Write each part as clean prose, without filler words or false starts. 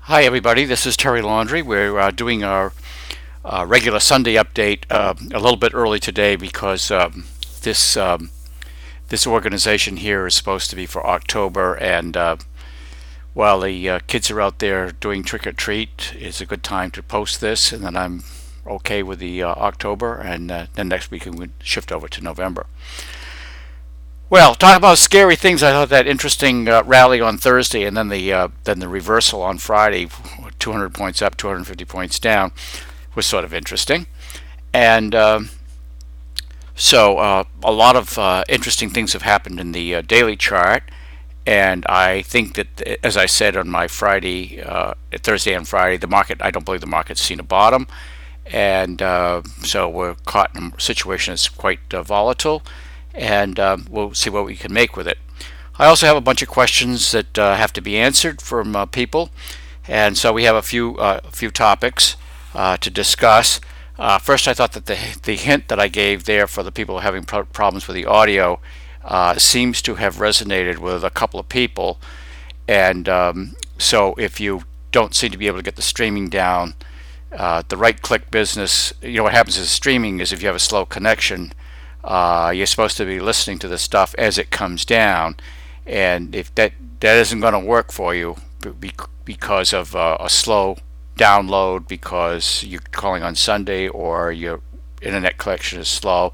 Hi, everybody. This is Terry Laundry. We're doing our regular Sunday update a little bit early today because this this organization here is supposed to be for October, and while the kids are out there doing trick or treat, it's a good time to post this, and then I'm okay with the October, and then next week we would shift over to November. Well, talking about scary things, I thought that interesting rally on Thursday, and then the reversal on Friday, 200 points up, 250 points down, was sort of interesting. And a lot of interesting things have happened in the daily chart, and I think that, as I said on my Thursday and Friday, I don't believe the market's seen a bottom, and so we're caught in a situation that's quite volatile, and we'll see what we can make with it. I also have a bunch of questions that have to be answered from people, and so we have a few topics to discuss. First, I thought that the hint that I gave there for the people having problems with the audio seems to have resonated with a couple of people, and so if you don't seem to be able to get the streaming down, the right-click business, what happens is streaming is if you have a slow connection, you're supposed to be listening to the stuff as it comes down, and if that isn't going to work for you because of a slow download, because you're calling on Sunday or your internet connection is slow,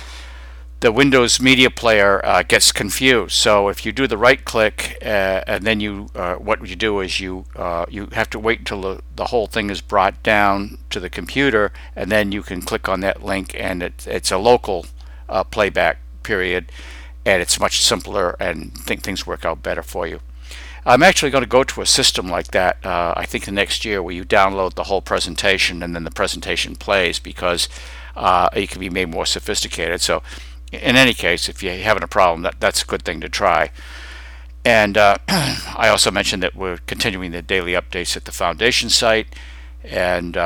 the Windows Media Player gets confused. So if you do the right click and then what you do is you have to wait until the whole thing is brought down to the computer, and then you can click on that link, and it's a local playback period, and it's much simpler, and think things work out better for you. I'm actually going to go to a system like that, I think the next year, where you download the whole presentation and then the presentation plays, because it can be made more sophisticated. So in any case, if you're having a problem, that's a good thing to try. And I also mentioned that we're continuing the daily updates at the foundation site, and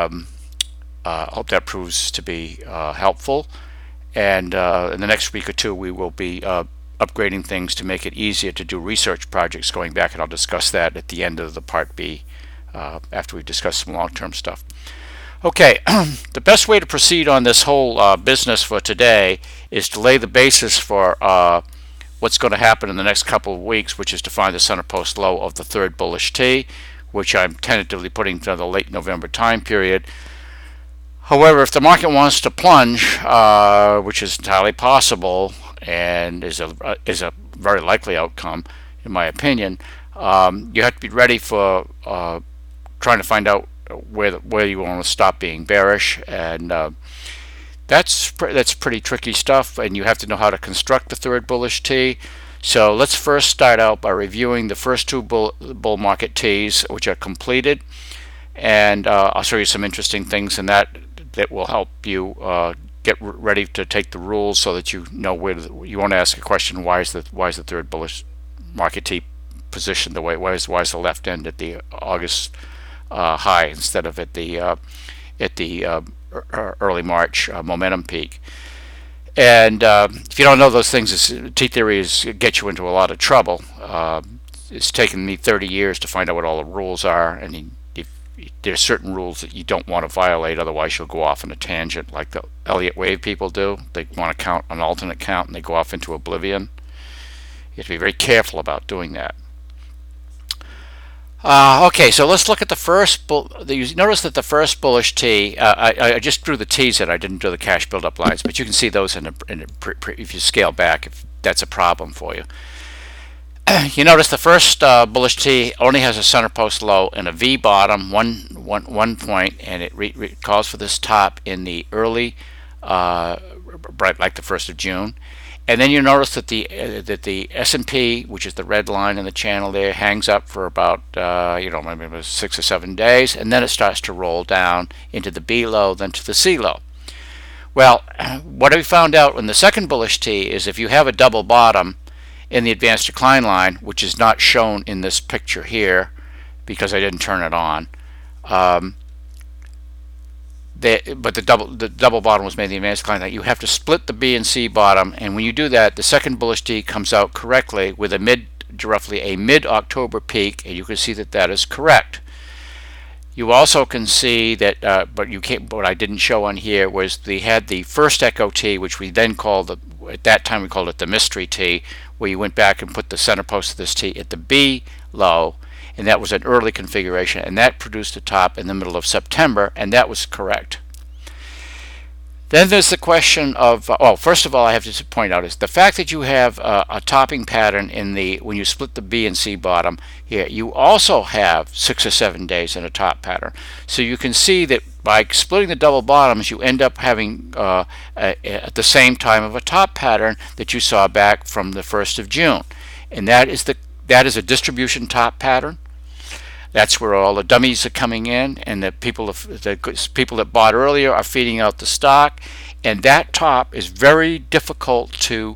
hope that proves to be helpful. And in the next week or two, we will be upgrading things to make it easier to do research projects going back, and I'll discuss that at the end of the Part B after we've discussed some long-term stuff. Okay, the best way to proceed on this whole business for today is to lay the basis for what's going to happen in the next couple of weeks, which is to find the center post low of the third bullish T, which I'm tentatively putting to the late November time period. However, if the market wants to plunge, which is entirely possible and is a very likely outcome, in my opinion, you have to be ready for trying to find out where you want to stop being bearish, and that's pretty tricky stuff, and you have to know how to construct the third bullish T. So let's first start out by reviewing the first two bull market T's, which are completed, and I'll show you some interesting things in that will help you get ready to take the rules, so that you know where you want to ask a question: why is the third bullish market T positioned the way? Why is the left end at the August high instead of at the early March momentum peak? And if you don't know those things, T theory gets you into a lot of trouble. It's taken me 30 years to find out what all the rules are, and there's certain rules that you don't want to violate, otherwise you'll go off on a tangent like the Elliott wave people do. They want to count an alternate count, and they go off into oblivion. You have to be very careful about doing that. Okay, so let's look at the first you notice that the first bullish T, I just drew the T's in, I didn't do the cash buildup lines, but you can see those if you scale back, if that's a problem for you. You notice the first bullish T only has a center post low and a V bottom, one point, and it calls for this top in the early, like the 1st of June. And then you notice that the S&P, which is the red line in the channel there, hangs up for about maybe 6 or 7 days, and then it starts to roll down into the B low, then to the C low. Well, what we found out in the second bullish T is if you have a double bottom in the advanced decline line, which is not shown in this picture here because I didn't turn it on, but the double bottom was made in the advanced decline line, you have to split the B and C bottom, and when you do that, the second bullish T comes out correctly with roughly a mid-October peak, and you can see that is correct. You also can see that, but you can't. What I didn't show on here was they had the first Echo T, which we then called at that time we called it the mystery T, where you went back and put the center post of this T at the B low, and that was an early configuration, and that produced a top in the middle of September, and that was correct. Then there's the question of, first of all, I have to point out is the fact that you have a topping pattern in when you split the B and C bottom here, you also have 6 or 7 days in a top pattern. So you can see that by splitting the double bottoms, you end up having at the same time of a top pattern that you saw back from the 1st of June. And that is a distribution top pattern. That's where all the dummies are coming in, and the people that bought earlier are feeding out the stock, and that top is very difficult to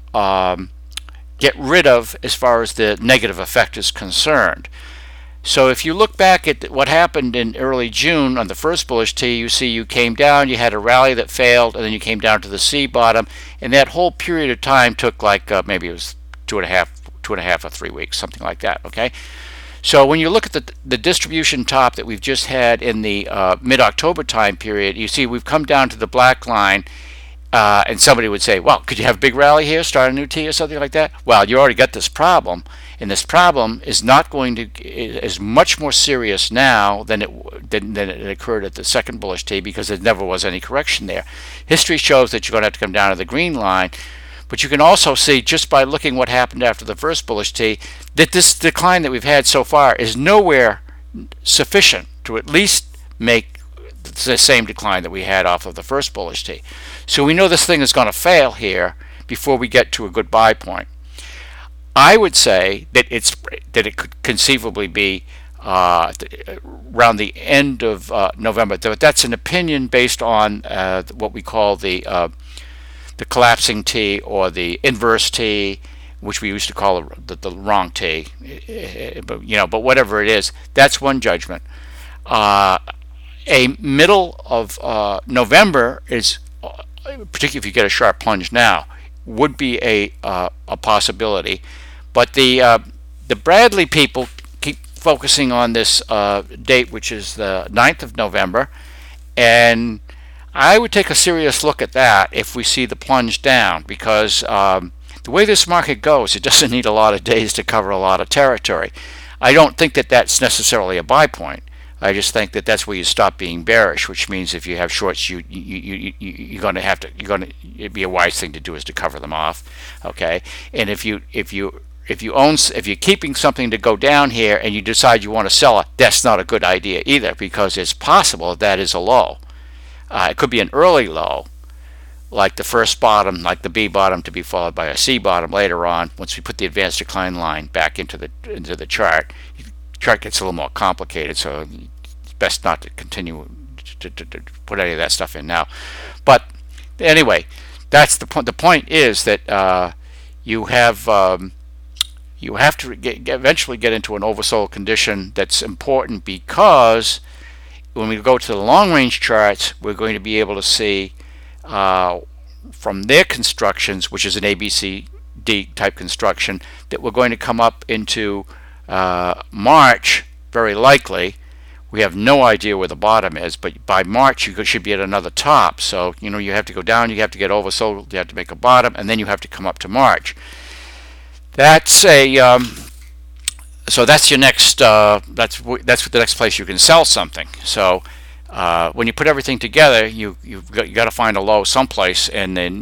get rid of as far as the negative effect is concerned. So if you look back at what happened in early June on the first bullish T, you see you came down, you had a rally that failed, and then you came down to the C bottom, and that whole period of time took like maybe it was two and a half or 3 weeks, something like that. Okay. So when you look at the distribution top that we've just had in the mid-October time period, you see we've come down to the black line, and somebody would say, well, could you have a big rally here, start a new T or something like that? Well, you already got this problem, and this problem is is much more serious now than it occurred at the second bullish T, because there never was any correction there. History shows that you're going to have to come down to the green line. But you can also see, just by looking what happened after the first bullish T, that this decline that we've had so far is nowhere sufficient to at least make the same decline that we had off of the first bullish T. So we know this thing is going to fail here before we get to a good buy point. I would say that it could conceivably be around the end of November. That's an opinion based on what we call the collapsing T or the inverse T, which we used to call the wrong T, but whatever it is, that's one judgment. A middle of November is, particularly if you get a sharp plunge now, would be a possibility. But the Bradley people keep focusing on this date, which is the 9th of November, and I would take a serious look at that if we see the plunge down, because the way this market goes, it doesn't need a lot of days to cover a lot of territory. I don't think that that's necessarily a buy point. I just think that that's where you stop being bearish, which means if you have shorts, you're going to it'd be a wise thing to do is to cover them off, okay? And if you're keeping something to go down here and you decide you want to sell it, that's not a good idea either, because it's possible that is a low. It could be an early low, like the first bottom, like the B bottom, to be followed by a C bottom later on. Once we put the advanced decline line back into the chart, the chart gets a little more complicated, so it's best not to continue to put any of that stuff in now. But anyway, that's the point. The point is that you have to eventually get into an oversold condition. That's important, because when we go to the long-range charts, we're going to be able to see from their constructions, which is an ABCD type construction, that we're going to come up into March, very likely. We have no idea where the bottom is, but by March you should be at another top. So you have to go down, you have to get oversold, you have to make a bottom, and then you have to come up to March. That's a so that's your next. That's the next place you can sell something. So when you put everything together, you got to find a low someplace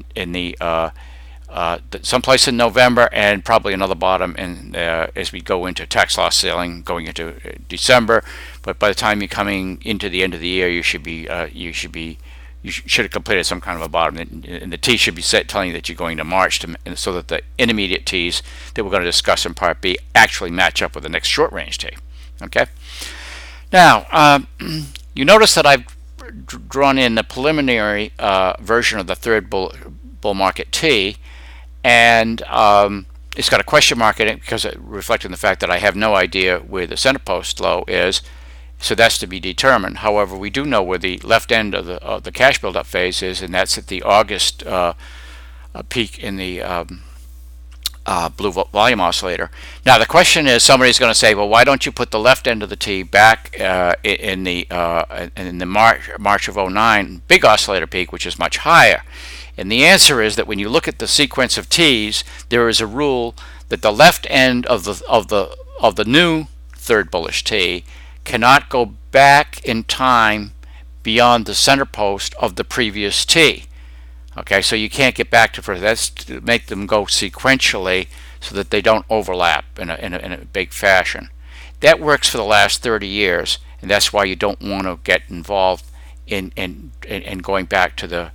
someplace in November, and probably another bottom as we go into tax loss selling going into December. But by the time you're coming into the end of the year, you should have completed some kind of a bottom, and the T should be telling you that you're going to March, so that the intermediate Ts that we're going to discuss in Part B actually match up with the next short range T. Okay. Now you notice that I've drawn in the preliminary version of the third bull market T, and it's got a question mark in it because it reflecting the fact that I have no idea where the center post low is. So that's to be determined. However, we do know where the left end of the cash buildup phase is, and that's at the August peak in the blue volume oscillator. Now the question is, somebody's going to say, well, why don't you put the left end of the T back in the March of '09 big oscillator peak, which is much higher? And the answer is that when you look at the sequence of T's, there is a rule that the left end of the new third bullish T cannot go back in time beyond the center post of the previous T. Okay, so you can't get back to first. That's to make them go sequentially so that they don't overlap in a big fashion. That works for the last 30 years, and that's why you don't want to get involved in going back to the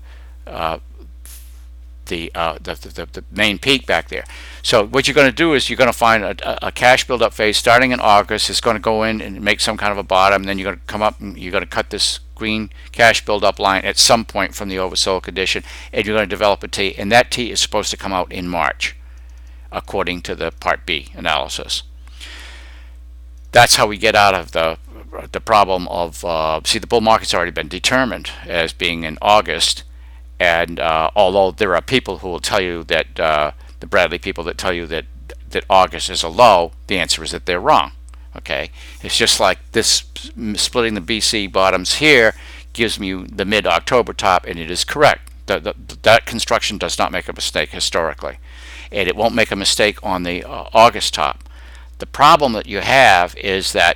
main peak back there. So what you're going to do is you're going to find a cash buildup phase starting in August. It's going to go in and make some kind of a bottom. Then you're going to come up and you're going to cut this green cash buildup line at some point from the oversold condition, and you're going to develop a T. And that T is supposed to come out in March, according to the Part B analysis. That's how we get out of the problem of see, the bull market's already been determined as being in August. And although there are people who will tell you that the Bradley people that tell you that August is a low, the answer is that they're wrong. Okay, it's just like this splitting the BC bottoms here gives me the mid-October top, and it is correct. That construction does not make a mistake historically, and it won't make a mistake on the August top. The problem that you have is that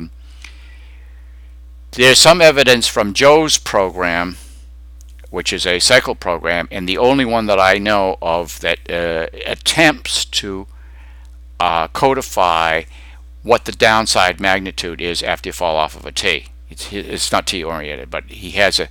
there's some evidence from Joe's program, which is a cycle program, and the only one that I know of that attempts to codify what the downside magnitude is after you fall off of a T. It's not T oriented, but he has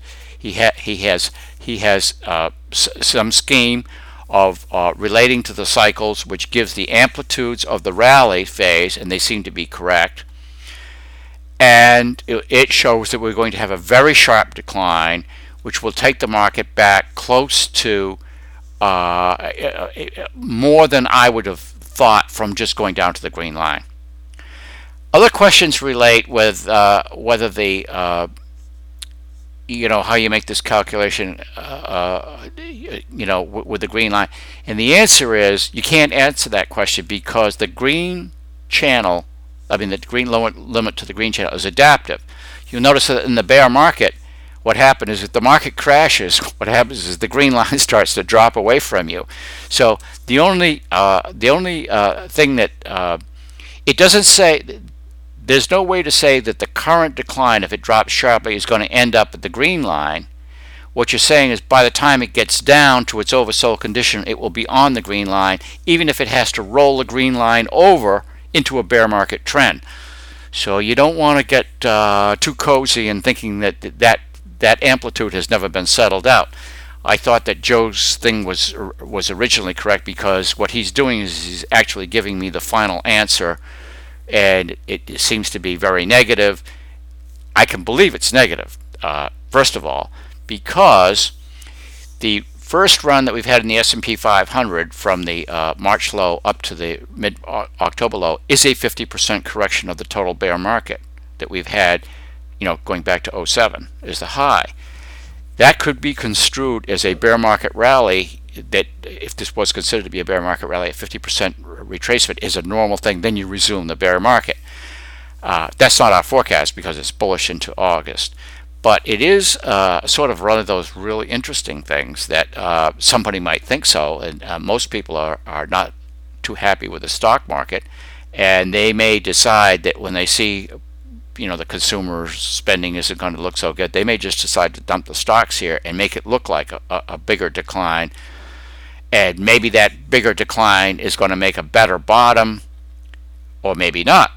some scheme of relating to the cycles, which gives the amplitudes of the rally phase, and they seem to be correct. And it shows that we're going to have a very sharp decline, which will take the market back close to more than I would have thought from just going down to the green line. Other questions relate with whether the how you make this calculation with the green line, and the answer is you can't answer that question because the green channel, the green lower limit to the green channel is adaptive. You'll notice that in the bear market, what happens is if the market crashes, what happens is the green line starts to drop away from you. So the only thing that it doesn't say, there's no way to say that the current decline, if it drops sharply, is going to end up at the green line. What you're saying is by the time it gets down to its oversold condition, it will be on the green line, even if it has to roll the green line over into a bear market trend. So you don't want to get too cozy in thinking that amplitude has never been settled out. I thought that Joe's thing was originally correct because what he's doing is he's actually giving me the final answer, and it seems to be very negative. I can believe it's negative, first of all, because the first run that we've had in the S&P 500 from the March low up to the mid-October low is a 50% correction of the total bear market that we've had, going back to '07 is the high. That could be construed as a bear market rally, that if this was considered to be a bear market rally, a 50% retracement is a normal thing, then you resume the bear market. That's not our forecast because it's bullish into August. But it is sort of one of those really interesting things that somebody might think so, and most people are not too happy with the stock market, and they may decide that when they see the consumer spending isn't going to look so good, they may just decide to dump the stocks here and make it look like a bigger decline, and maybe that bigger decline is going to make a better bottom, or maybe not.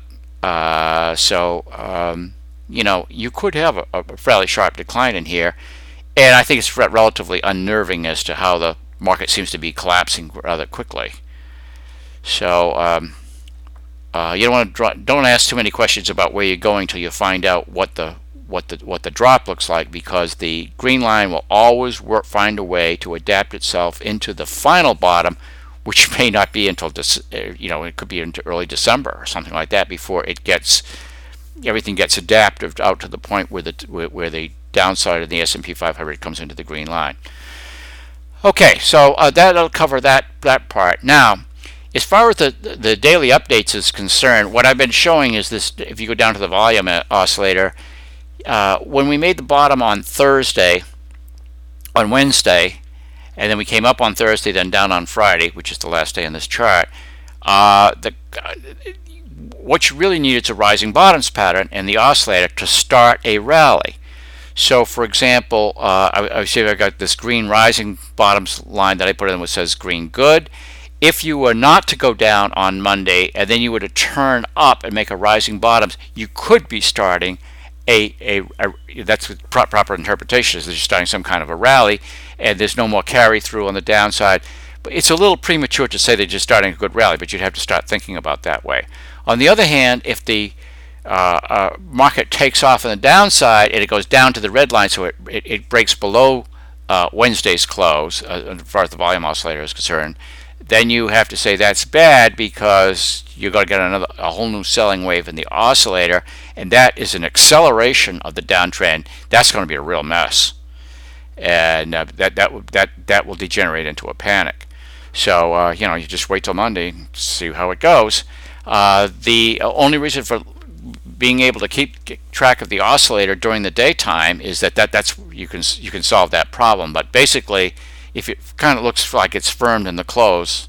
You could have a fairly sharp decline in here, and I think it's relatively unnerving as to how the market seems to be collapsing rather quickly. So you don't ask too many questions about where you're going till you find out what the drop looks like, because the green line will always find a way to adapt itself into the final bottom, which may not be until it could be into early December or something like that before everything gets adapted out to the point where the downside of the S&P 500 comes into the green line. Okay, so that'll cover that part. Now, As far as the daily updates is concerned, what I've been showing is this. If you go down to the volume oscillator, when we made the bottom on Wednesday, and then we came up on Thursday, then down on Friday, which is the last day in this chart. What you really need is a rising bottoms pattern in the oscillator to start a rally. So, for example, I see I've got this green rising bottoms line that I put in which says green good. If you were not to go down on Monday and then you were to turn up and make a rising bottoms, you could be starting that's the proper interpretation, is that you're starting some kind of a rally and there's no more carry through on the downside. But it's a little premature to say that you're starting a good rally, but you'd have to start thinking about that way. On the other hand, if the market takes off on the downside and it goes down to the red line, so it breaks below Wednesday's close, as far as the volume oscillator is concerned, then you have to say that's bad, because you're going to get a whole new selling wave in the oscillator, and that is an acceleration of the downtrend. That's going to be a real mess, and that will degenerate into a panic. So you just wait till Monday, see how it goes. The only reason for being able to keep track of the oscillator during the daytime is that's you can solve that problem. But basically, if it kind of looks like it's firmed in the close,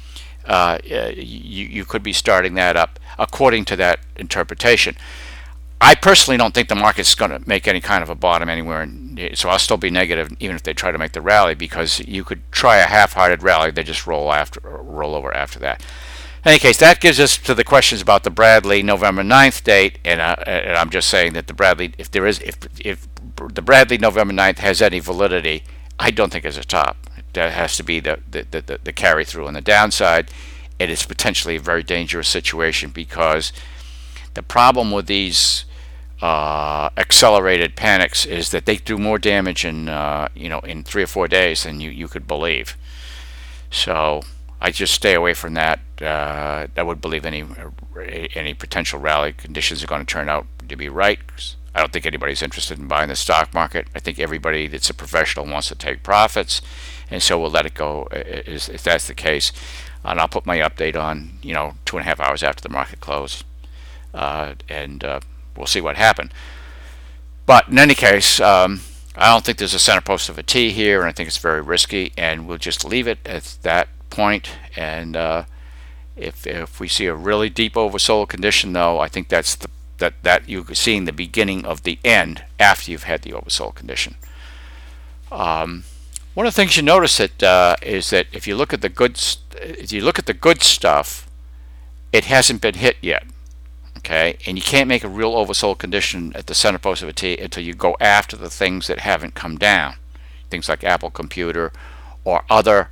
you could be starting that up according to that interpretation. I personally don't think the market's going to make any kind of a bottom anywhere, so I'll still be negative even if they try to make the rally, because you could try a half-hearted rally, they just roll over after that. In any case, that gives us to the questions about the Bradley November 9th date, and I'm just saying that the Bradley, if the Bradley November 9th has any validity, I don't think it's a top. That has to be the carry through on the downside. It is potentially a very dangerous situation, because the problem with these accelerated panics is that they do more damage in in 3 or 4 days than you could believe. So I just stay away from that. I would believe any potential rally conditions are going to turn out to be right. I don't think anybody's interested in buying the stock market. I think everybody that's a professional wants to take profits, and so we'll let it go if that's the case. And I'll put my update on 2.5 hours after the market close, and we'll see what happened. But in any case, I don't think there's a center post of a T here, and I think it's very risky, and we'll just leave it at that point. And if we see a really deep oversold condition, though, I think that's that you're seeing the beginning of the end after you've had the oversold condition. One of the things you notice is that if you look at the good stuff, it hasn't been hit yet. Okay, and you can't make a real oversold condition at the center post of a T until you go after the things that haven't come down, things like Apple Computer or other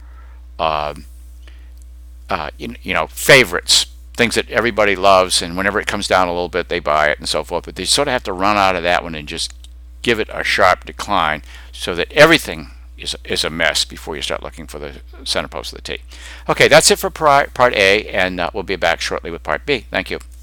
favorites, things that everybody loves, and whenever it comes down a little bit they buy it and so forth. But they sort of have to run out of that one and just give it a sharp decline, so that everything is a mess before you start looking for the center post of the T. Okay, that's it for part A, and we'll be back shortly with part B. Thank you.